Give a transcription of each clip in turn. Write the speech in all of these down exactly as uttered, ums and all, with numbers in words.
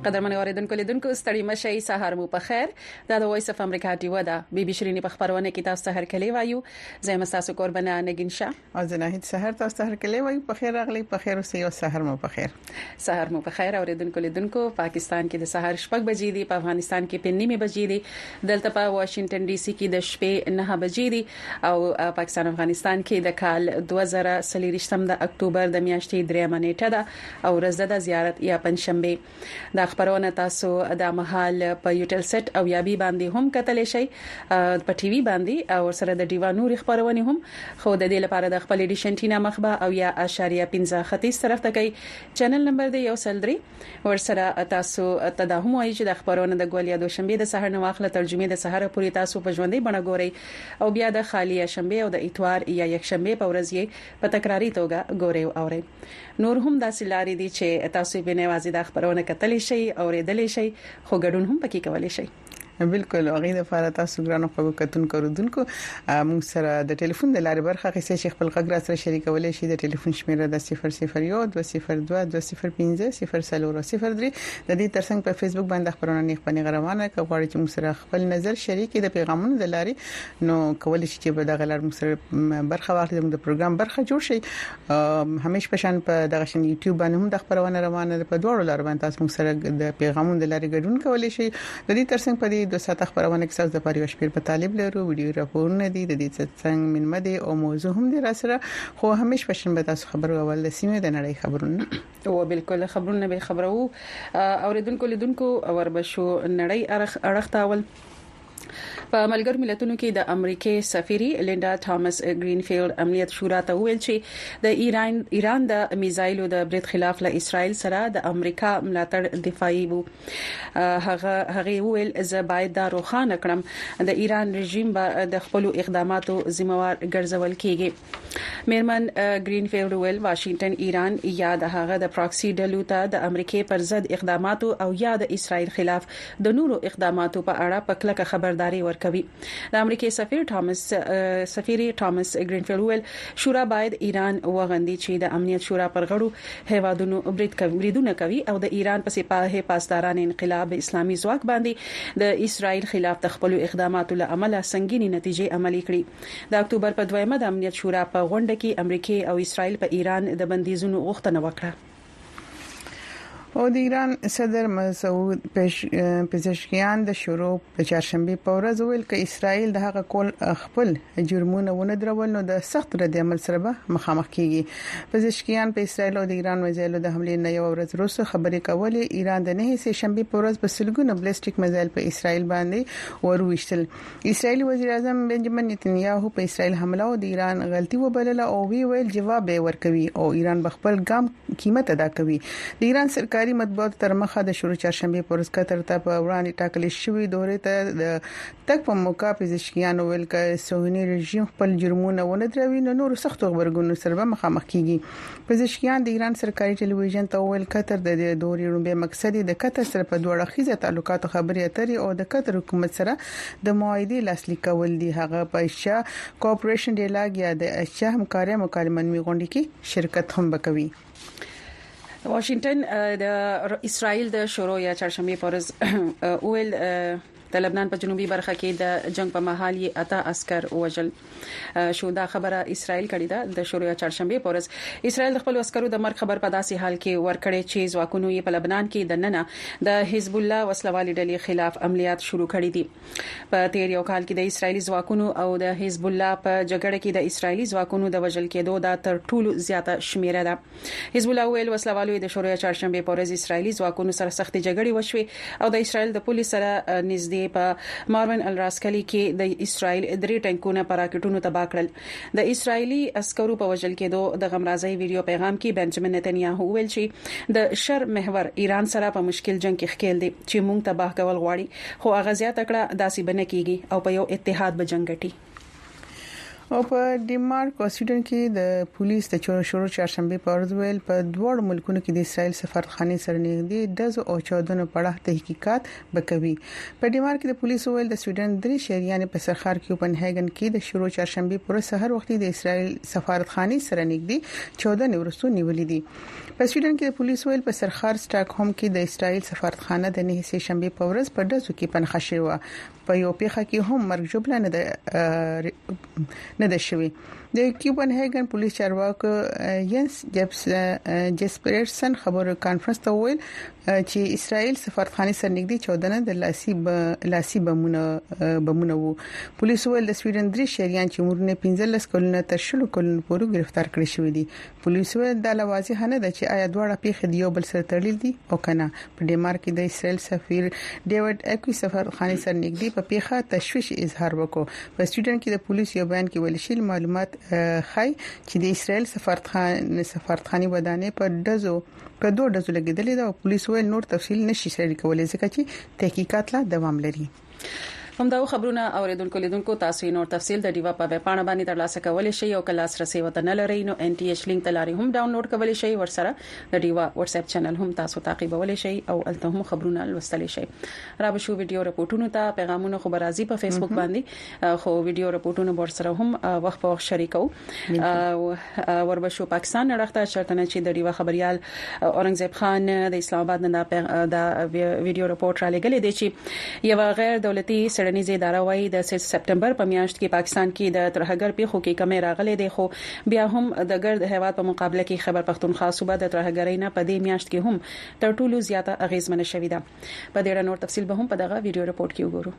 قدرمن اوریدونکو لیدونکو ستړي مشي سهار مو په خیر دا د وایس اف امریکا ټیو دا بي بي شيرینی په خبرونه کې تاسو هر کلی وایو زم تاسو قربانه نگین شاه او زناهید سحر تاسو هر کلی وایو په خیر راغلی په خیر اوسئ او سحر مو په خیر سحر مو په خیر اوریدونکو لیدونکو پاکستان کې د سحر شپږ بجې دي په افغانستان کې په نیمه بجې دي دلته په واشنگټن ډي سي کې د شپې نه بجې دي او پاکستان افغانستان کې د کال دوه زره څلورم د اکتوبر د میاشتې درېمه نیټه ده او ورځ د زیارت یا پنځشنبه د خبرونه تاسو د محل په یوټل سټ او یابي باندې هم کتلی شئ په ټي وي باندې او سره د ډیوا نور خبرونه هم خو د دې لپاره د خپل ایډیشن ټینا مخبه او یا اشاریه پنځه ختیځ طرف ته کوي چینل نمبر دی یو سلدري ور سره تاسو تداهم وایي چې د خبرونه د ګولیا دوشنبه د سحر نو واخله ترجمه د سحر پوری تاسو په ژوندۍ بڼه ګوري او بیا د خالیه شنبه او د اتوار یا یک شنبه په ورځ یې په تکراری توګه ګوري او اوري نور هم داسې لاري دي چې تاسو به نوازي د خبرونه کتلی شي او ریدلی شي خو ګډون هم پکې کولای شي بالکل هغه د فاره تاسو ګرانو خبرو کتون کوردونکو موږ سره د ټلیفون د لارې برخه غوښتي چې خپل غږ را سره شریکولای شي د ټلیفون شمیره د صفر صفر یو دوه صفر دوه دوه صفر پنځه صفر صفر صفر درې د دې ترڅنګ په فیسبوک باندې خبرونه نه خپل غروانه کوي چې موږ سره خپل نظر شریکي د پیغامونو د لارې نو کولای شي چې په دغه لار موږ سره برخه واخلي د پروګرام برخه جوړ شي همیش پشان په دغه شن یوټیوب باندې هم د خبرونه روانه په دوړو لار باندې تاسو موږ سره د پیغامونو د لارې ګډون کولای شي د دې ترڅنګ په دې د ساته خبرونه کې تاسو د پاره شپیر په طالب لرو ویډیو راپورونه دي د دې څنګه من مده او موضوع هم دي را سره خو همیش پښین به تاسو خبرو اول د سیمه د نړۍ خبرونه او بالکل خبرونه به خبرو اوریدونکو لیدونکو اور بشو نړۍ اړخ اړخ تاول په ملګر ملتونو کې د امریکای سفیری لینډا ټامس گرینفیلد امنیت شورا ته ویل چې د ایران ایران د میزایلو د برید خلاف له اسرائیل سره د امریکا ملاتړ دفاعي وو هغه هغه ویل ز باید د روخانه کړم د ایران رژیم به د خپل اقداماتو ذمہوار ګرځول کیږي میرمن گرینفیلد ویل واشنگټن ایران یا د هغه د پراکسی ډلو ته د امریکای پر ضد اقداماتو او یا د اسرائیل خلاف د نورو اقداماتو په اړه په کلکه خبرداري ورکوي د امریکای سفیر ټامس سفیر ټامس گرینفیلد ویل شورا باید ایران وغندي چې د امنیت شورا پر غړو هیوادونو برید کوي بریدونه کوي او د ایران په سپاه پاسداران انقلاب اسلامي ځواک باندې د اسرائیل خلاف د خپل اقداماتو له عمله سنگینی نتیجې عملي کړي د اکتوبر په دویمه د امنیت شورا په غونډه کې امریکای او اسرائیل په ایران د بندیزونو غوښتنه وکړه او د ایران صدر مسعود پزشکیان د شروع په چهارشنبه په ورځ ویل چې اسرائیل د هغه کول خپل جرمونه ونه درول نو د سخت رد عمل سره به مخامخ کیږي پزشکیان په اسرائیل او د ایران میزایلو د حمله نه یو ورځ وروسته خبرې کولې ایران د نه سه شنبه په ورځ په سلګونه بلستیک میزایل په اسرائیل باندې ورويشتل اسرائیلی وزیر اعظم بنجامین نتنیاهو په اسرائیل حمله او د ایران غلطي وبلله او وی ویل جواب ورکوي او ایران بخپل ګام قیمت ادا کوي د ایران سرکاري مطبوعات تر مخه د شروع چهارشنبه پر ورځ قطر ته په وړاندې ټاکل شوی دورې ته د تک په موقع پزشکیان ویل چې صهیونی رژیم خپل جرمونه ونه دروي نو نور سخت خبرګونو سره مخامخ کیږي پزشکیان د ایران سرکاري ټلویزیون ته ویل قطر د دورې رومبه مقصد د قطر سره په دوه اړخیزه تعلقاتو خبرې اترې او د قطر حکومت سره د معاهدې لاسلیک کول دي هغه په ایشیا کوآپریشن ډیلاګ یا د ایشیا همکارۍ مکالمه غونډه کې شرکت هم وکوي واشنگټن د اسرائیل د شروع یا چهارشنبه پرز اول د لبنان په جنوبي برخه کې د جنگ په محل یې اته عسكر وژل شو دا خبره اسرائیل کړې ده د شروع یا چهارشنبه پرز اسرائیل خپل عسکرو د مرګ خبر په داسې حال کې ورکړې چې ځواکونو یې په لبنان کې د نننه د حزب الله وسلوالي ډلې خلاف عملیات شروع کړې دي په تیر یو کال کې د اسرائیلي ځواکونو او د حزب الله په جګړه کې د اسرائیلي ځواکونو د وژل کېدو د تر ټولو زیاته شمیره ده حزب الله ویل وسلوالو د شروع یا چهارشنبه پرز اسرائیلي ځواکونو سره سخت جګړې وشوي او د اسرائیل د پولیس سره نږدې په ماروین الراسکلی کې د اسرائیل درې ټانکونه په راکټونو تباه کړل د اسرائیلي عسکرو په وژل کېدو د غمرازي ویډیو پیغام کې بنجامین نتنیاهو ویل چې د شر محور ایران سره په مشکل جنگ کې ښکېل دي چې موږ تباه کول غواړي خو اغازیات کړه داسې بنه کیږي او په یو اتحاد به جنگ ګټي او په ډنمارک او سویډن کې د پولیس د شروع چهارشنبه په ورځ ویل په دوه ملکونو کې د اسرائیل سفارتخانه سره نږدې دزو او چودنو په اړه تحقیقات وکوي. په ډنمارک د پولیس ویل د سویډن درې شهريان په سرخار کې کوپنهاګن کې د شروع چهارشنبه پر سحر وخت د اسرائیل سفارتخانه سره نږدې چودنې ورسو نیولې دي. په سویډن کې د پولیس ویل په سرخار سټاکهولم کې د اسرائیل سفارتخانه د نه سه شنبه په ورځ په دزو کې پنځه شوه. په یو پیخه کې هم مرګ جوړ نه ده نه ده شوی. د کوپنهاګن پولیس چارواکو ینس جبس جسپرسن خبرو کانفرنس ته ویل چې اسرائیل سفارتخانه سره نږدې چودنه د لاسي لاسي بمونه بمونه وو. پولیس ویل د سویډن درې شهريان چې عمرونه پنځلس کلونه تر شلو کلونو پورې گرفتار کړي شوی دي. پولیس ویل د لوازم نه ده چې آیا دواړه پیښې د یو بل سره تړلې دي او کنه. په ډنمارک کې د اسرائیل سفیر ډیوډ اکوي سفارتخانه سره نږدې په پیښه تشویش اظهار وکړ. په سویډن کې د پولیس یو بیان کې ویل شوی معلومات خای چې د اسرائیل سفارتخانه سفارتخانه ودانې په دزو په دوه دزو لګیدلې ده او پولیس ویل نور تفصیل نشي شریکولای ځکه چې تحقیقات لا دوام لري. هم دا خبرونه اوریدونکو لیدونکو تاسو نور تفصیل د ډیوا په ویب پاڼه باندې ترلاسه کولای شئ او کلاس رسي وته نه لري نو ان ټي ایچ لینک تلاري هم ډاونلوډ کولای شئ. ورسره د ډیوا واتس اپ چینل هم تاسو تعقیبولای شئ او الته هم خبرونه لوستلی شئ. را به شو ویډیو رپورټونو ته پیغامونه خبر راځي په فیسبوک باندې خو ویډیو رپورټونه ورسره هم وخت په وخت شریکو. ور به شو پاکستان اړخته شرطنه چې د ډیوا خبريال اورنګزیب خان د اسلام آباد نه د ویډیو رپورټ را لګلې دی چې یو غیر دولتي سړنیزه اداره وايي د سپټمبر په میاشت کې پاکستان کې د ترهګر پیښو کې کمی راغلي دی خو بیا هم د ګرد هیواد په مقابله کې خیبر پختونخوا صوبه د ترهګرۍ نه په دې میاشت کې هم تر ټولو زیاته اغیزمنه شوې ده. په دې اړه نور تفصیل به هم په دغه ویډیو رپورټ کې وګورو.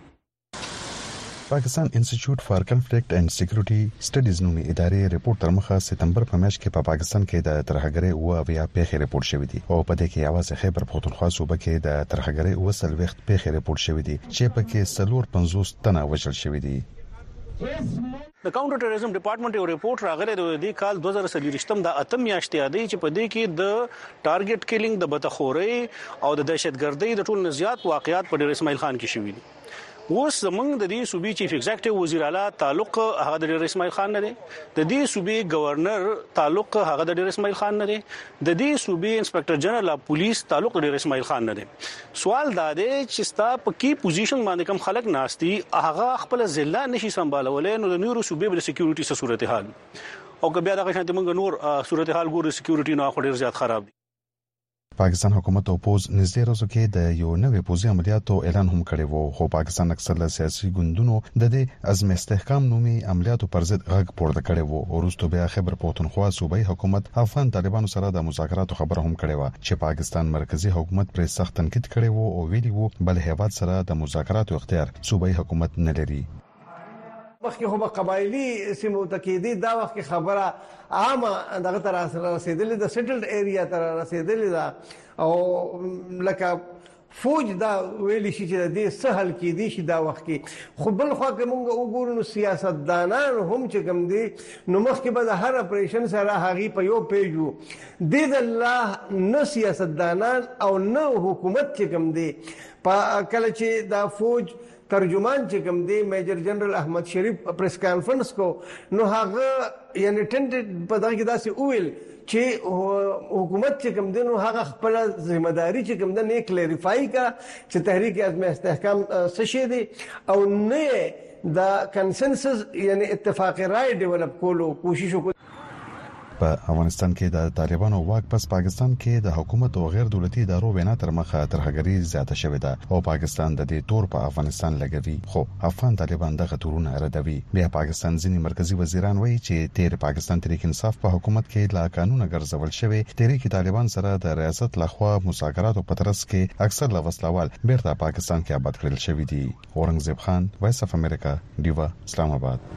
پاکستان انسټیټیوټ فار کنفلیکټ اینڈ سکیورټي سټډیز نومي ادارې ریپورت تر مخه سپتمبر په میاشت کې په پاکستان کې د ترهګرۍ او بیا پیښې ریپورت شوې دي او په دې کې یوازې خیبر پختونخوا صوبه کې د ترهګرۍ او سل وخت پیښې ریپورت شوې دي چې په کې سلور پنځوس تنه وژل شوې دي. د کاونټر ټیرریزم ډپارټمنټ یو ریپورت راغلی د دې کال دوه زره څلوېښتم د اتم میاشتې یادې چې په دې کې د ټارګټ کیلینګ د بتخوري او د دهشتګردۍ د ټولو زیات واقعیات په ډیر اسماعیل خان کې شوي دي. اوس زمونږ د دې صوبې چیف ایگزیکټیو وزیر اعلی تعلق هغه د ډیر اسماعیل خان نه دی. د دې صوبې گورنر تعلق هغه د ډیر اسماعیل خان نه دی. د دې صوبې انسپکټر جنرال اف پولیس تعلق د ډیر اسماعیل خان نه دی. سوال دا دی چې ستا په کی پوزیشن باندې کوم خلک ناشتي هغه خپل ضلع نشي سمبالولای نو د نورو صوبې د سکیورټي څه صورتحال او که بیا دغه شانتي موږ نور صورتحال ګورو سکیورټي نو خو ډیر زیات خراب دي. پاکستان حکومت او پوز نږدې ورځو کې د یو نوې پوزي عملیاتو اعلان هم کړی وو خو پاکستان اکثر له سیاسي ګوندونو د دې عزم استحکام نومي عملیاتو پر ضد غږ پورته کړی وو. وروسته بیا خیبر پختونخوا صوبایي حکومت افغان طالبانو سره د مذاکراتو خبره هم کړې و چې پاکستان مرکزی حکومت پر سخت تنقید کړی وو او ویلي وو بل هیواد سره د مذاکراتو اختیار صوبایي حکومت نه لري. وخت خو قبایلی سیمو تکیدی دا وخت خبره عامه دغه تر رسیدلې د سیټلډ ایریا تر رسیدلې دا او لکه فوج دا ویلی شي چې د سهل کې دي شي دا وخت کې خو بل خو کومه وګورو نو سیاستدانان هم چې کوم دي نو مخکې به د هر اپریشن سره هغه په یو پیجو د الله نه سیاستدانان او نه حکومت چې کوم دي په کله چې دا فوج ترجمان چې کوم دی میجر جنرال احمد شریف پریس کانفرنس کو نو هغه یعنی ټینټډ په دغه کې داسې ویل چې حکومت چې کوم دی نو هغه خپل ذمہ داری چې کوم دی نه کلیریفای کا چې تحریک عزم استحکام څه شي دی او نه د کنسنسس یعنی اتفاق رائے ډیولپ کولو کوشش وکړي. په افغانستان کې د طالبانو واک پس پاکستان کې د حکومت او غیر دولتي ادارو وینا تر مخه ترهګري زیاته شوې ده او پاکستان د دې تور په افغانستان لګوي خو افغان طالبان دغه تورونه ردوي. بیا پاکستان ځینی مرکزی وزیران وایي چې تیر پاکستان تحریک انصاف په حکومت کې لا قانون ګرځول شوی تحریک طالبان سره د ریاست لخوا مذاکراتو په ترڅ کې اکثر لوسلوال بیرته پاکستان کې آباد کړل شوی دي. اورنګزیب خان وایس اف امریکا ډیوا اسلام آباد.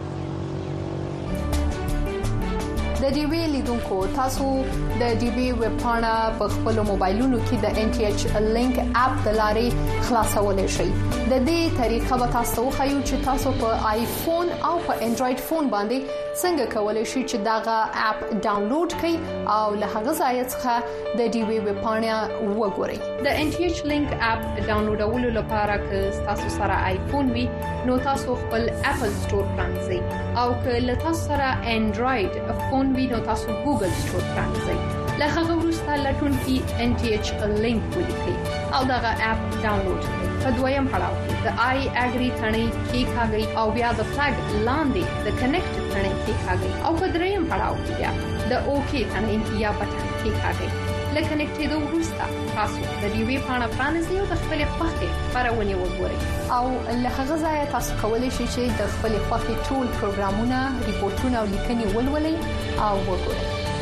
د ډي وی لیدونکو تاسو د ډي وی ویب پاڼه په خپل موبایلونو کې د ان ټي ایچ لینک اپ د لارې خلاصولای شئ. د دې طریقه به تاسو خو چې تاسو په آیفون او په انډراید فون باندې څنګه کولای شئ چې دغه اپ ډاونلوډ کړئ او له هغه ځای څخه د ډي وی ویب پاڼه وګورئ. د ان ټي ایچ لینک اپ ډاونلوډولو لپاره که تاسو سره آیفون وي نو تاسو خپل اپل سٹور پرانځئ او که له تاسو سره انډراید فون وي نو تاسو ګوګل سٹور پرانځئ. له هغه وروسته لټون کې ان ټي ایچ لینک ولیکئ او دغه اپ ډاونلوډ کړئ. په دویم پړاو کې د آی اګری ثنې کلیکاږئ او بیا د فلګ لاندې د کنیکټ ثنې کلیکاږئ او په دریم پړاو کې بیا د اوکی ثنې یا بټن کلیکاږئ. لکه کنیکټېدو وروسته تاسو د ډي وی پاڼه پرانیزئ او د خپل خوښې خبرونه وګورئ او له هغه ځای تاسو کولی شئ چې د خپل خوښې ټول پروګرامونه، ریپورتونه او لیکنې ولولئ او وګورئ.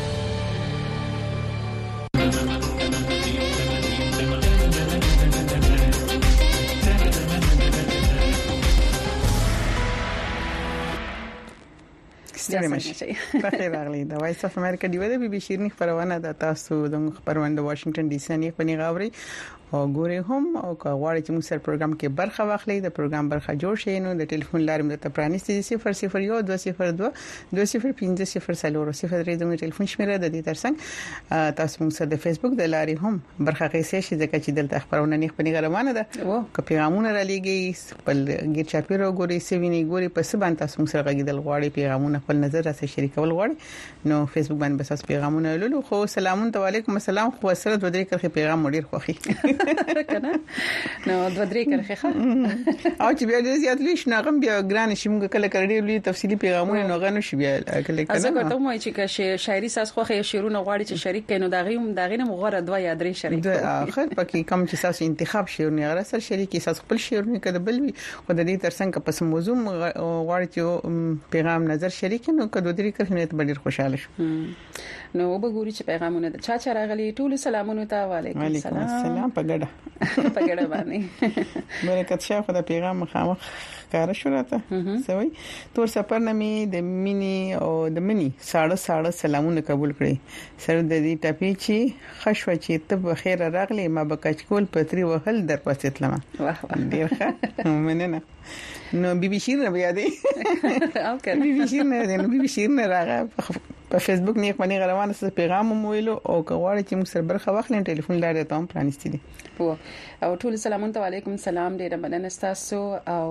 ستړي مشي په خیر راغلی د وایس اف امریکا دی د بي بي شيرني خبرونه د تاسو د خبرونه د واشنگټن ډي سي نه پني غاوري او ګوري هم او غواړي چې موږ سره پروګرام کې برخه واخلي د پروګرام برخه جوړ شي نو د ټلیفون لارې مته پرانیستي صفر صفر یو دوه صفر دوه دوه صفر پنځه صفر صفر صفر درې د ټلیفون شمیره د دې ترڅنګ تاسو موږ سره د فیسبوک د لارې هم برخه غیسې شي ځکه چې دلته خبرونه نه پني غروانه ده که پیغامونه را لېږي خپل غیر چاپیرو ګوري سویني ګوري په سبا تاسو موږ سره غږیدل غواړي پیغامونه خپل نظر راته شریکول غواړي نو فیسبوک باندې بس پیغامونه لولو خو سلام علیکم السلام خو سره دوه درې کرخه پیغام مډیر خوخي کنه نو دوه درې کرخه او چې بیا دې زیات لوي شناغم بیا ګران شي موږ کله کړي لوي تفصیلی پیغامونه نو غنو شي بیا کله کنه زه کوم مې چې شاعري ساس خوخه شیرونه غواړي چې شریک کینو دا غیم دا غینه مغره دوه یا درې شریک د اخر پکې کم چې تاسو انتخاب شیرونه غره سره شریکي تاسو خپل شیرونه کده بل وي خو د دې ترڅنګ پس موضوع غواړي چې پیغام نظر شریک نو کده درې کرخه ډیر خوشاله شو نو وګوري چې پیغامونه د چا چا راغلي ټول سلامونه ته وعلیکم السلام السلام په ګډه په ګډه باندې برکت شه خدای پیغام مخامخ کار شو راته سوي تور سفر نمي د مینی او د منی ساړه ساړه سلامونه قبول کړي سره د دې ټاپی چې خشوه چې ته بخیر راغلی ما بکچکول پتري وهل در پاتې تلم واه ډیر ښه مننه نو بي بي شيرنه بیا دی او کنه بي بي شيرنه نو بي بي شيرنه راغه په فیسبوک نه باندې غروانه څه پیغام مو ویلو او کغواړي چې موږ سره برخه واخلین ټلیفون لاره ته هم پرانیستي دي او ټول سلامونه علیکم سلام ډیر مننه تاسو او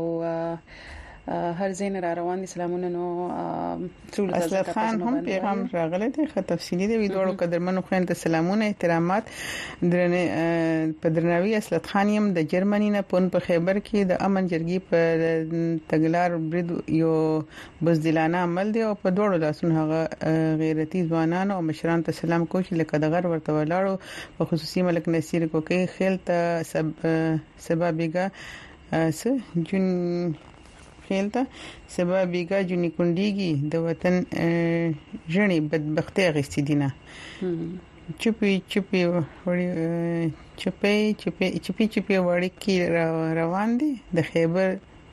هر زین را روان دي سلامونه نو ټول تاسو خان هم پیغام راغله دي خه تفصیلی دی ویډیو قدرمنو خو ته سلامونه احترامات درنه پدرناوی اسلط خان يم د جرمني نه پون په خیبر کې د امن جرګي په تګلار برید یو بزدلانه عمل دی او په دوړو لاسونه هغه غیرتی ځوانانو او مشران ته سلام کوي لکه د غر ورته ولاړو په خصوصي ملک نصیر کوکي خیل ته سب سببګه س جون خیلته سبا بیګا جونی کونډيږي د وطن ژنې بدبختي غستې دینه چپی چپی وړي چپی چپی چپی چپی وړي کی روان دي د خیبر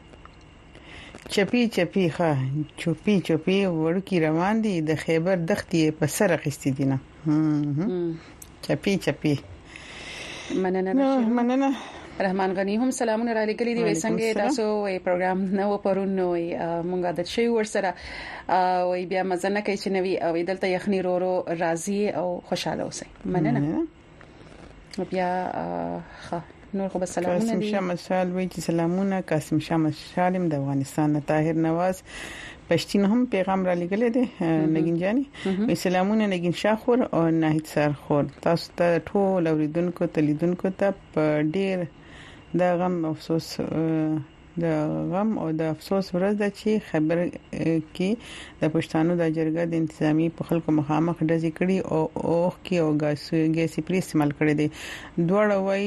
چپی چپی ښه چپی چپی وړي کی روان دي د خیبر دختي په سر غستې دینه چپی چپی مننه مننه رحمان غنی هم سلامونه را لګلې دي وسنګ تاسو وی پروګرام نو پرون نو مونږه د شی ورسره وی بیا مزنه کوي چې نوی او دلته یخنی رورو راضي او خوشاله اوسئ مننه بیا ښه نور خو سلامونه دي قاسم شمشال وی چې سلامونه قاسم شمشالم د افغانستان طاهر نواز پښتين هم پیغام را لګلې دي نګین جاني سلامونه نګین شاخور او ناهید سرخور تاسو ته ټول اوریدونکو تلیدونکو ته په ډیر د غم افسوس د غم او د افسوس ورځ ده چې خبر کې د پښتنو د جرګه د انتظامی په خلکو مخامخ ډزې کړي او اوخ کې او ګاس ګیسي پری استعمال کړي دي دوړ وای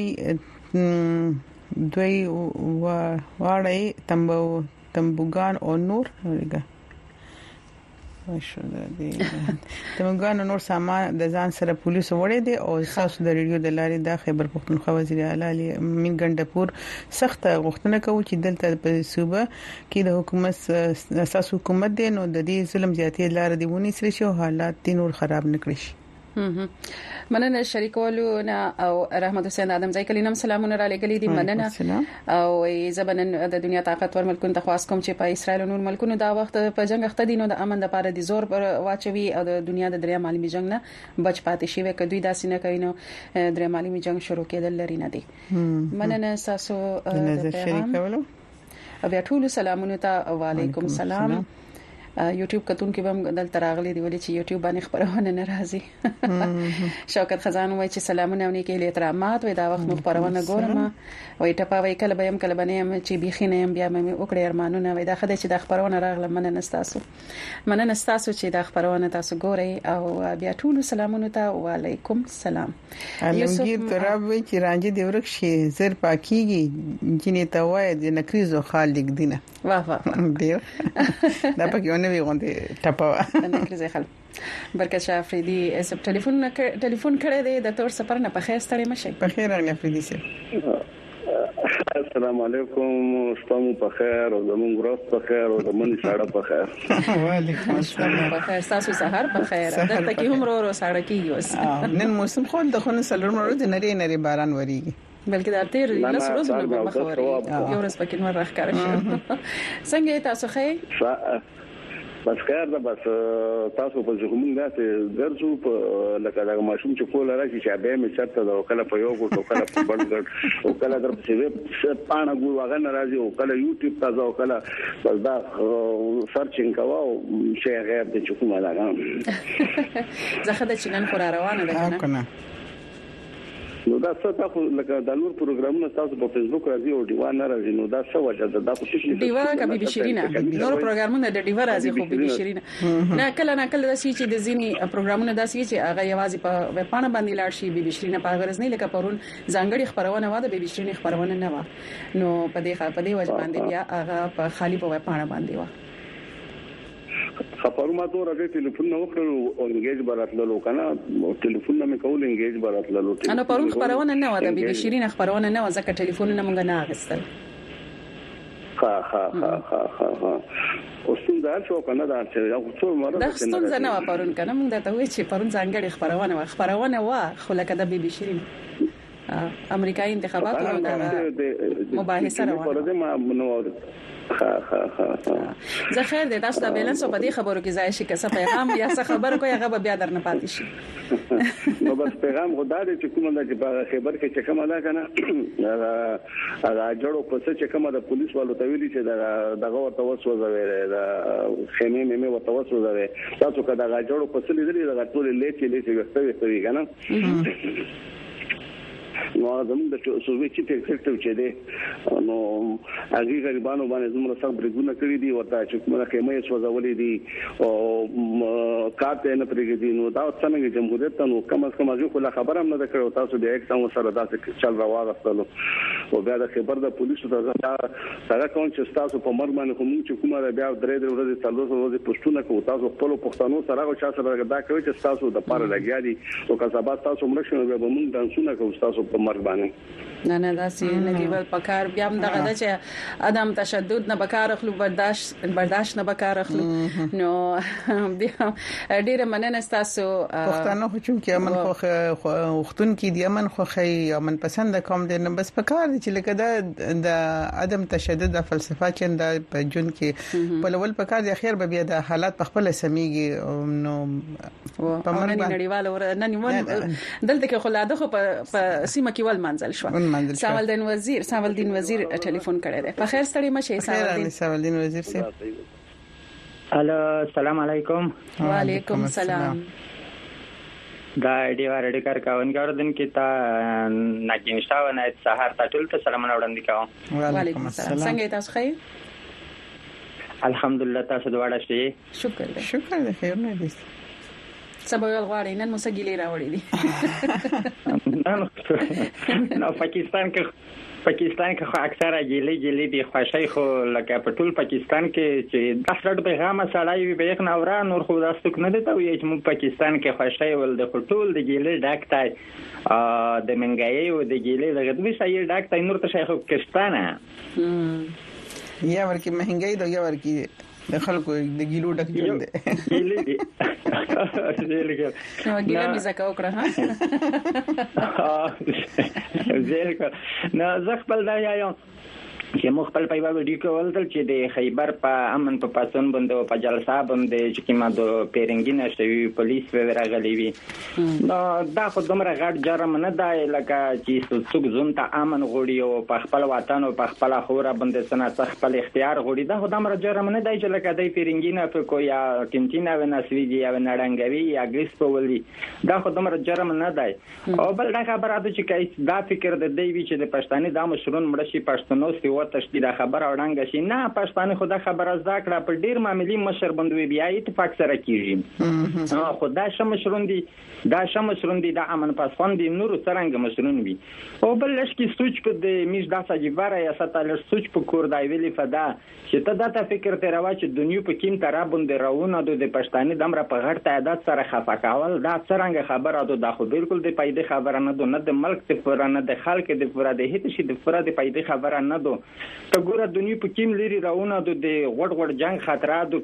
دوی واړی تمبو تمبوګان او نور ورګه ماشاءالله دې تمګان نور سامان د ځان سره پولیس وړي دي او تاسو د ریډیو د لارې د خیبر پختونخوا وزیر اعلی علي من ګندپور سخت غوښتنه کوي چې دلته په صوبه کې د حکومت اساس حکومت دی نو د دې ظلم زیاتې لار دی ونی سره شو حالات د نور خراب نکړي مننه شریکولو نه او رحمت حسین ادم ځای کلینم سلامونه را لګلې دي مننه او زبنن د دنیا طاقتور ملکونو ته خواست کوم چې په اسرائیل او نور ملکونو دا وخت په جنگ اخته دي نو د امن لپاره د زور پر واچوي او د دنیا د دریا مالي جنگ نه بچ پاتې شي وکړي دوی داسې نه کوي نو دریا مالي جنگ شروع کېدل لري نه دي مننه تاسو د شریکولو بیا ټول سلامونه ته وعلیکم سلام یوټیوب کتون کې هم دل تراغلي دی ولې چې یوټیوب باندې خبرونه ناراضي شوکت خزان وای چې سلامونه ونی کې احترامات وای دا وخت مو خبرونه ګورم وای ټپا وای کله به هم کله باندې چې بيخي نه بیا مې وکړې ارمانونه وای دا خدای چې دا خبرونه راغله مننه تاسو مننه تاسو چې دا خبرونه تاسو ګورئ او بیا ټول سلامونه ته وعلیکم سلام علمگیر تراب وای چې رانجه دی ورک شي زر پاکيږي جنې ته وای د نکریزو خالق دینه واه واه ډیر دا پکې نوې غونډه ټاپه نه کړی خل برکت شاه افریدي سب ټلیفون ټلیفون کړی دی د تور سفر نه په خیر ستړي مشه په خیر راغلی افریدي سي السلام علیکم ستاسو په خیر او زموږ ورځ په خیر او زموږ ساړه په خیر وعلیکم السلام په خیر تاسو سحر په خیر دلته کې هم ورو ورو ساړه کیږي اوس نن موسم خو د خونو سلور مرو د نری نری باران وریږي بلکې دا تیر لس ورځې په مخ وري یو ورځ پکې نور راخکاره شي څنګه تاسو خې بس کار دا بس تاسو په ځخمون غاته درځو په لکه دا ماشوم چې کول راځي چې به مې چرته دا کله په یو ګټو کله په بل ګټ او کله در په ویب پاڼه ګور واغ نه راځي او کله یوټیوب ته ځو کله بس دا سرچینګ کاوه او شي غیر د چکو ما دا زه خدای چې نن خور روانه ده کنه نو دا څه تاسو لکه د نور پروګرامونه تاسو په فیسبوک راځي او دیوان راځي نو دا څه وجه ده دا خو څه دیوا کبي بشیرینه نور پروګرامونه د دیوا راځي خو بي بشیرینه نه کله نه کله د سې چې د ځینی پروګرامونه داسې چې هغه یوازې په وپانه باندې لاړ شي بي بشیرینه په غرض نه لکه پرون ځانګړي خبرونه واده بي بشیرینه خبرونه نه و نو په دې په دې وجه باندې بیا هغه په خالی په وپانه باندې و خبرونه تو راځي ټلیفون نو کړو او انګیج براتللو کنه ټلیفون نه کول انګیج براتللو انا پرون خبرونه نه و د بي بشیرینه خبرونه نه و ځکه ټلیفون نه مونږ نه اغستل ها ها ها ها ها اوسم دا څو کنه دا چې یو څو مره دا څنګه نه و پرون کنه مونږ ته وی چې پرون ځانګړي خبرونه و خبرونه و خو لکه د بي بشیرینه امریکایي انتخابات او د مباحثه روانه ها ها ها زه خیر دې تاسو د بیلانس په دې خبرو کې ځای شي که څه پیغام یا څه خبر کوي هغه بیا درنه پاتې شي نو بس پیغام خدای دې چې کومه د خبر کې چې کومه ده کنه هغه جوړو په څه چې کومه د پولیس والو ته ویلي چې دغه ورته وسوځوي دا خیمه مې ورته وسوځوي تاسو کدا هغه جوړو په څه لیدلې دا ټول لیکي لیکي وستوي کوي کنه نو زموږ د سووي چې ایگزیکټیو چې دی نو هغه غریبانو باندې زموږ سره برګونه کړی دي ورته چې کومه خیمه سوځولې دي او کارته نه پرېږدي دي نو دا څنګه جمهوریت ته نو کم از کم هغه خو خبر هم نه کړو تاسو د یک څنګه سره داسې چل راوغستلو او بیا د خبر د پولیسو ته څنګه کوم چې تاسو په مرګ باندې کوم چې کومه بیا درې درې ورځې څلور ورځې پښتون کو تاسو خپل پښتنو سره او چا سره دا کوي چې تاسو د پاره لګیا دي او که سبا تاسو مرشنه به موږ دانسونه کوو تاسو په مرګ باندې نه نه دا سي نه دی ول پکار بیا هم دغه چې ادم تشدد نه بکار اخلو برداشت برداشت نه بکار اخلو نو بیا ډیر مننه تاسو پښتنو خو چې امن خو وختون کې دی امن خو خي امن پسند کوم دی نه بس پکار دي چې لکه دا د ادم تشدد د فلسفه چې د په جون کې په لول پکار دی خیر به بیا د حالات په خپل سميږي نو په مرګ نړیواله ور نه نیول دلته کې خلاده خو په سیمه کې ول منځل شو ساولدین وزیر ساولدین وزیر ټلیفون کړی دی په خیر ستړي مشه ساولدین ساولدین وزیر سي الو السلام علیکم وعلیکم السلام دا ډیوار ډیکر کاونګار دن کې تا ناګینشتا ونه سحر ټول ته سلام وړاندې کوم وعلیکم السلام څنګه تاسو خیر الحمدلله تاسو دواړه شي شکر دې شکر دې خیر نه دي سبا یو غواړي نن مو سګیلې راوړې دي نو پاکستان کې پاکستان کې خو اکثره ګلې ګلې دي خوشای خو لکه په ټول پاکستان کې چې د خلک پیغام سړای به یک نورا نور خو داستک نه دی ته وي چې مو پاکستان کې خوشای ول د ټول د ګلې ډاکټای د منګای او د ګلې د غدوی شای ډاکټای نور ته شیخ کشتانه یا ورکی مهنګای دا یا ورکی د خلکو د ګیلو ډک جوړ دي زیلګر نو ګیله مې زکه وکړه ها زیلګر نو زه خپل دا یم چې مخ خپل په ویډیو کې ولدل چې د خیبر په امن په پاسون باندې په جلسه باندې چې کیما د پیرنګینه شوی پولیس و راغلی وي نو دا خو دومره غټ جرم نه دی لکه چې څوک زون ته امن غوړي او په خپل وطن او په خپل خوره باندې سنا خپل اختیار غوړي دا خو دومره جرم نه دی چې لکه د پیرنګینه په کویا کینټینا و نسویږي یا نړنګوي یا ګریس په ولي دا خو دومره جرم نه دی او بل دا خبره ده چې کای دا فکر د دی وی چې د پښتني د مشرون مړشي پښتنو سی تشدید خبره وړاندې شي نه پښتانه خدا خبره زاکړه په ډیر معاملې مشر بندوي بیا اتفاق سره کیږي ها خدا شم مشرون دي دا شم مشرون دي د امن پاسفون دي نور څنګه مشرون وي او بل لشکي سوچ په د میش داسه جبره یا ستل سوچ په کور دی ویلي فدا چې ته دا فکر ته راوچ دنیا په کیم تر باندې راونه د پښتانه دمره په غړ تعداد سره خفا کول دا څنګه خبره ده دا خو بالکل د پایده خبره نه ده نه د ملک ته پر نه د خلک د پر د هیڅ شي د پر د پایده خبره نه ده ته ګوره دنیا په کیم لري راونه د غړ غړ جنگ خطراتو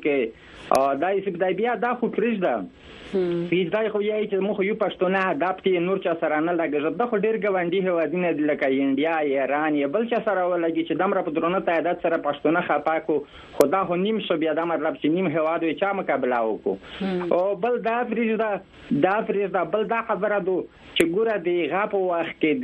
کې دای سب دای بیا دا خو پرېږده پیځای خو یې چې موږ یو پښتونه ادب کې نور چا سره نه لګژد د خو ډیر غونډي هوادینه د لکه انډیا ایران یا بل چا سره ولګي چې دمر په درونه تعداد سره پښتونه خپاکو خدا هو نیم شو بیا د مطلب چې نیم هوادو چا مقابله وکړو او بل دا پرېږده دا پرېږده بل دا خبره ده چې ګوره د غاپ وخت کې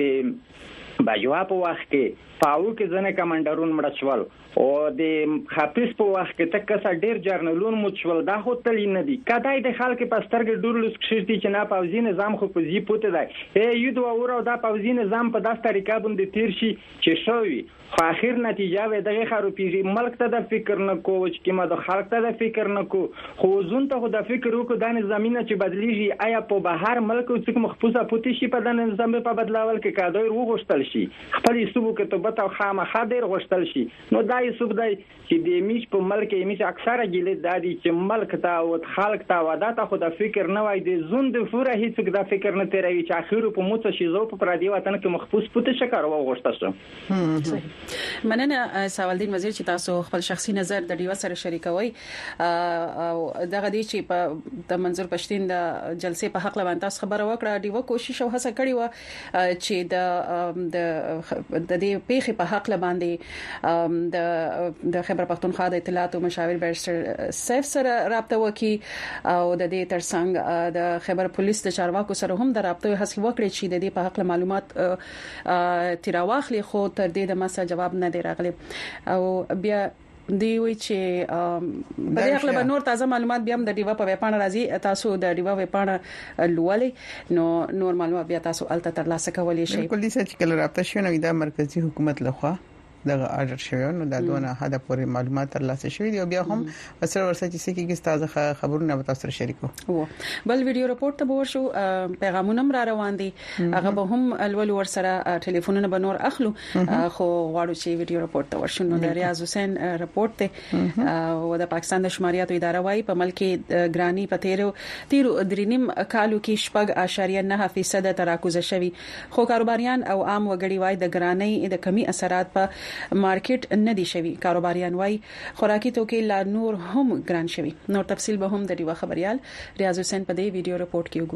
د باجوا په وخت کې پاو کې ځنه کمانډرون مړ شول او د حافظ په وخت کې تکسا ډیر جرنالون مچول دا هو تل نه دي کداې د خلک په سترګې ډورلس کښتي چې نه پاوزي نظام خو په زی پوته دی ای یو دوه ورو دا پاوزي نظام په داس طریقه باندې تیر شي چې شوی خو اخر نتیجه وي دغه خرو پیږي ملک ته د فکر نه کو چې ما د خلک ته د فکر نه کو خو زون ته د فکر وکړو د زمينه چې بدلیږي آیا په بهر ملک او څوک مخفوظه پوتې شي په د نظام په بدلاول کې کادویر وغوښتل شي خپل سبو کې ته بتاو خامہ خادر غوښتل شي نو دا یې سب دی چې د میش په ملک یې میش اکثره ګلې دادي چې ملک ته او خلک ته واداته خو د فکر نه وای د زون د فوره هیڅ د فکر نه تیروي چې اخر په موڅ شي زو په پردي وطن کې مخفوظ پوتې شکر وغوښتل شو مننه سوالدین وزیر چې تاسو خپل شخصي نظر د ډیوا سره شریکوي او دغه دي چې په د منظور پښتين د جلسې په حق لوان تاسو خبره وکړه ډیوا کوشش او هڅه کړې و چې د د د دې پیښې په حق باندې د د خبر پښتونخوا د اطلاعات او مشاور بیرستر سیف سره رابطه وکي او د دې ترڅنګ د خبر پولیس د چارواکو سره هم د رابطه حاصل وکړي چې د دې په حق معلومات تیراواخلي خو تر دې د مسله جواب نه دی راغلی او بیا دی وی چې په دې خپل نور تازه معلومات بیا هم د ډیوا په ویپاڼه راځي تاسو د ډیوا ویپاڼه لولې نو نور معلومات بیا تاسو الته ترلاسه کولای شئ بالکل دې چې کله رابطه شوه نو د مرکزی حکومت لخوا دغه آرډر شوی نو دا دونه حدا پورې معلومات ترلاسه شوی دی او بیا هم اثر ورسره چې سکیږي تازه خبرونه به تاسو شریکو بل ویډیو رپورت ته ورشو پیغامونه را روان دي هغه به هم الول ورسره ټلیفونونه به نور اخلو خو غواړو چې ویډیو رپورت ته ورشو نو د ریاض حسین رپورت ته او د پاکستان د شماریاتو اداره وايي په ملک ګرانی په تیرو تیرو درینم کالو کې شپږ اشاریه نه فیصد تراکوز شوی خو کاروباریان او عام وګړي وايي د ګرانی د کمی اثرات په مارکیټ نه دي شوی کاروباریان وايي خوراکي توکي لا نور هم ګران شوی نور تفصیل به هم د ډیوا خبريال ریاض حسین په دې ویډیو رپورت کې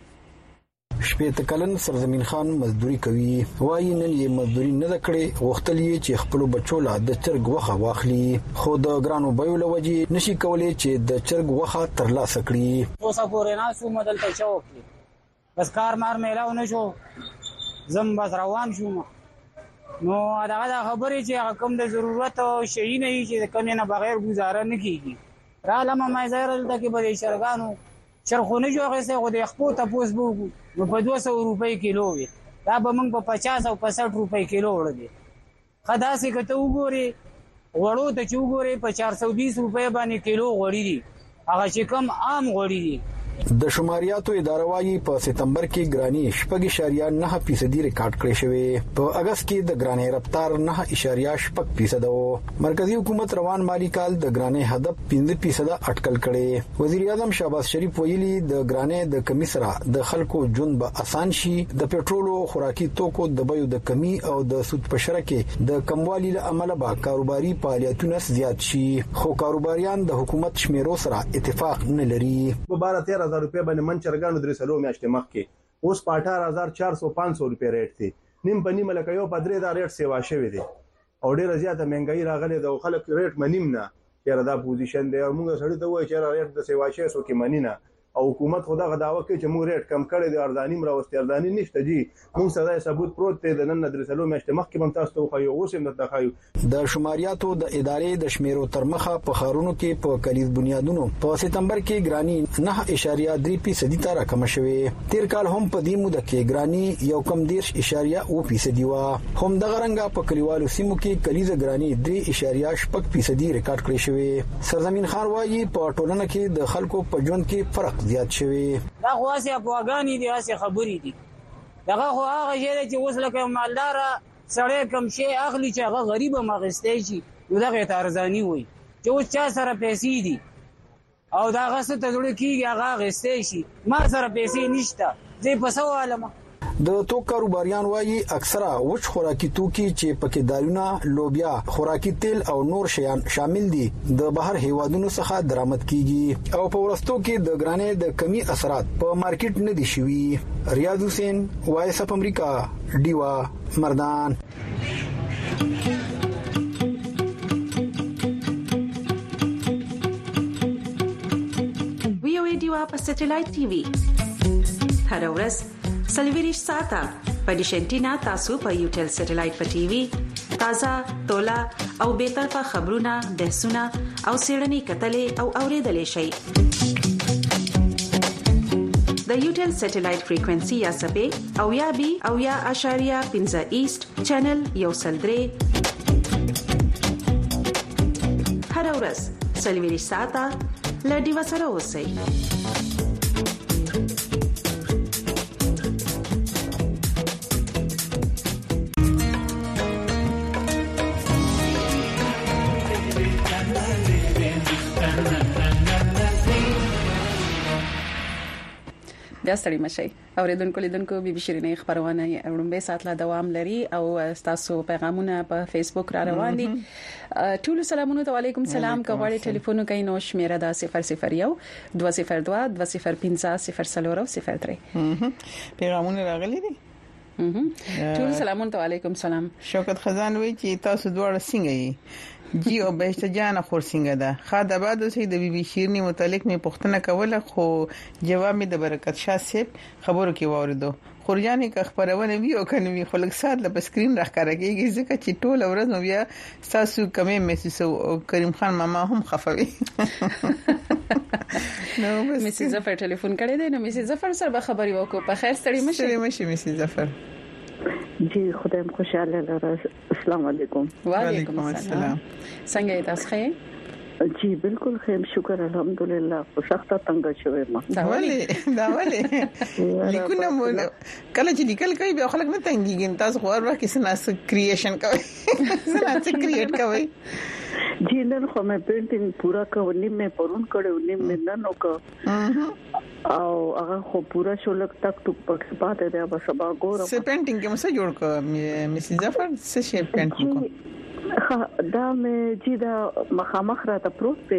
وګورو شپږ کلن سرزمین خان مزدوري کوي وايي نن یې مزدوري نه کړې وختلې چې خپل بچو لا د چرګ وخه واخلي خو د ګرانو بيو لوجي نشي کولای چې د چرګ وخه ترلاسه کړي اوسه پورې نه سو مدل ته چوکي بس کار مار میلاو نه شو زم بس روان شوم نو دا خبرې چې کوم د ضرورت او شي نه چې کوم نه بغیر گزاره نه کیږي را لمه ما زایرل د کې به شرګانو شرخونه جوړه سه غو د خپل تاسو بو نو په دوه سوه روپۍ کیلو وي دا به موږ په پچاس او پنځه روپۍ کیلو وړو خداسي کته وګوري وړو ته چې وګوري په چار سو بیس روپۍ باندې کیلو غوړي دي هغه چې کم عام غوړي دي د شماریاتو اداره وايي په سپتمبر کې ګرانی شپږ اشاریه نه فیصد ریکارډ کړی شوی. په اگست کې د ګرانی رفتار نه اشاریه شپږ فیصد وو. مرکزی حکومت روان مالی کال د ګرانی هدف پنځه فیصد اټکل کړي. وزیر اعظم شهباز شریف ویلي د ګرانی د کمی سره د خلکو ژوند به اسان شي. د پېټرول او خوراکي توکو د بیو د کمی او د سود په شرکه د کموالي له امله به کاروباري فعالیتونه زیات شي. خو کاروباریان د حکومت شمیرو سره اتفاق نه لري. په بارہ تیرہ هزار روپے باندې منچرګانو درې سلو میاشتې مخکې اوس په اٹھارہ هزار چار سو پانچ سو روپے ریټ دی. نیم په نیمه لکه یو په درې دا ریټ سیوا شوی دی او ډیره زیاته مهنګای راغلی د خلک ریټ منیم نه چیرې دا پوزیشن دی او موږ سړی ته وایي چې ریټ د سیوا شي سو کې منینه او حکومت خدا غداوه کوي چې موږ ریټ کم کړی دی ارزانی مروستي ارزانی نشته جی موږ سره ثبوت پروت دی د نن درې سلو میاشتې مخکې هم تاسو ته خو اوس هم د تخایو د شماریاتو د ادارې د شمیرو تر مخه په خارونو کې په کلیز بنیادونو په سپتمبر کې ګرانی نه اشاریه درې فیصد ته راکم شوه. تیر کال هم په دې موده کې ګرانی یو کم دیش اشاریه او فیصد و. هم د غرنګا په کلیوالو سیمو کې کلیز ګرانی درې اشاریه شپږ فیصد ریکارډ کړی شوی. سرزمین خان وايي په ټولنه کې د خلکو په ژوند کې فرق زیات شوی. دا خو اسه افغاني دي اسه خبري دي. دغه خو هغه شی چې اوس لکه مالدار سړی کم شي اخلي چې هغه غریب مغستې شي نو دغه ارزانی وي چې اوس چا سره پیسې دي او دا غسه ته جوړ کیږي هغه غستې شي ما سره پیسې نشته زه په سوالم. د تو کاروباریان وايي اکثره وچ خوراکي توکي چې پکې دالونه لوبیا خوراکي تیل او نور شیان شامل دي د بهر هیوادونو څخه درآمد کیږي او په ورستو کې د ګرانې د کمی اثرات په مارکیټ نه دي شوي. ریاض حسین وایس اف امریکا دیوا مردان. وی او دیوا په سټلایټ ټي وي هر ورځ سلویریش ساته په ډیشنټینا تاسو په یوټل سټلایټ په ټي وي تازه تولا او به طرفه خبرونه بحثونه او سیړنی کتلې او اوریدلې شي. د یوټل سټلایټ فریکوئنسي یا سبې او یا بي او یا اشاریه پنځه ایست چینل یو سلدري هر ورځ سلویریش ساته لډي وسره اوسئ. بیا ستړي مشي اوریدونکو لیدونکو بي بي شيرینې خبرونه وړاندې سات لا دوام لري او تاسو پیغامونه په فیسبوک را روان دي. ټول سلامونه علیکم سلام کوي ټلیفون کوي نو شمیره دا صفر صفر یو دوه صفر دوه دوه صفر پنځه صفر صفر صفر درې پیغامونه راغلي دي. ټول سلامونه علیکم سلام. شوکت خزان وی چې تاسو دواړه څنګه یې جی او بهشته جان خور څنګه ده خاطر بعد اوسې د بي بي شيرني متعلق می پوښتنه کوله خو جواب می د برکت شاه صاحب خبرو کې واردو خورجانې کا خبرونه وی او کنه وی خلک سات له سکرین راخاره کېږي ځکه چې ټول ورځ نو بیا تاسو کمې محسوس او کریم خان ماما هم خفوي. نو میسي ظفر ټلیفون کړی دی نو میسي ظفر سره به خبري وکړو. په خیر ستړي مشه. ستړي مشه میسي ظفر. جی خدایم خوشاله لره. السلام علیکم. وعلیکم السلام. څنګه تاسو ښه؟ جی بالکل خیر شکر الحمدلله. خو سخته څنګه شوې ما دا ولې دا ولې لیکونه مول کله چې لیکل کوي به خلک نه تنګيږي تاسو خو هر وخت سناس کریشن کوي سناس کریټ کوي. جی نن خو مې پینټینګ پورا کړو مې پرون کړو نیم نن نو کو او هغه خو پورا شو لک تک ټوک پک پاتې دی به سبا ګورم. څه پینټینګ کې مې څه جوړ کړ میسي ظفر څه شی پینټینګ کو دا مې چې دا مخامخ را ته پروت دی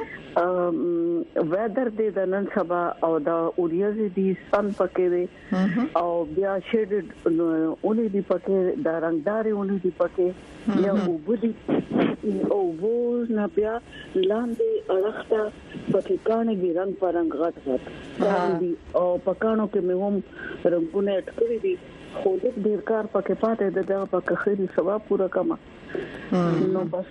ویدر دی د نن سبا او دا اوریاز دی سن پکې دی او بیا شیډ اونې دی پکې دا رنگداري اونې دی پکې یا وبدي او وو نه بیا لاندې اړخته پکې کانګي رنگ پر رنگ غټ غټ او پکانو کې مې هم رنگونه اٹکړي دي خو دې ډیر کار پکې پاتې ده پکې خېري سبا پورا کما نو بس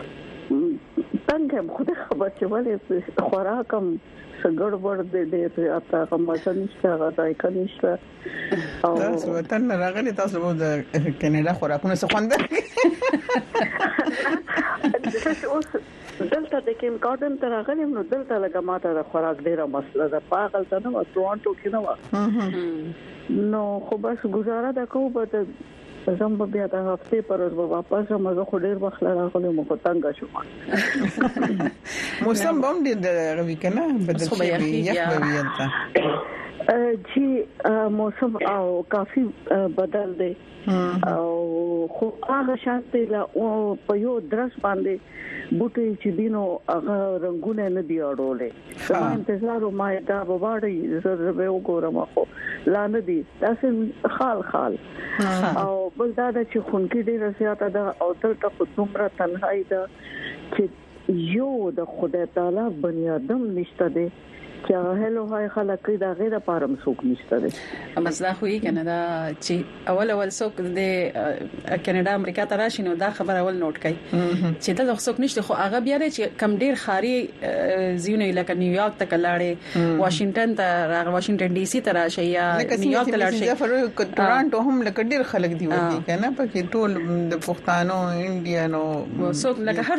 څنګه خو خبر چې ولې خوراکم څنګه ور دې دې اته کوم څه نشته غواړي کنيشته او تاسو وطن راغلي تاسو د کینیډا خوراکونه څه خوند اوس دلته د کیم کارډن تر غلم نو دلته لګه ماته د خوراک ډیره مسله ده پاغل ته نو ټورانټو کې نو نو خو بس گزاره دا کوو به زم بیا د هفته پر ورځ واپس مزه خو ډیر وخت راغلی مو کو تنګ شو موسم بم دې د ویکنه بدل شي یخ به ویلته جی موسم او کافی بدل دی او خو هغه شانته لا په یو درس باندې بوټي چې دینو هغه رنگونه نه دی اړولې ما انتظار ما دا وواړی زره به وګورم خو لا نه دی تاسو خال خال او بل دا چې خونکی ډیره زیاته ده او تر ته څومره تنهایی ده چې یو د خدای تعالی بنی آدم نشته دی چې هلو هاي خلک دا غیره پارم سوق نشته دي مسله خو یې کنه دا چې اول اول سوق د کینیډا امریکا ته راشي نو دا خبر اول نوٹ کړي چې دا سوق نشته خو هغه بیا چې کم ډیر خاري زیونه لکه نیویارک ته کلاړې واشنگټن ته راغ واشنگټن ډي سي ته راشي یا نیویارک ته لاړ شي ټورانټو هم لکه ډیر خلک دی ودی کنه پکې ټول د پښتانو انډیانو سوق لکه هر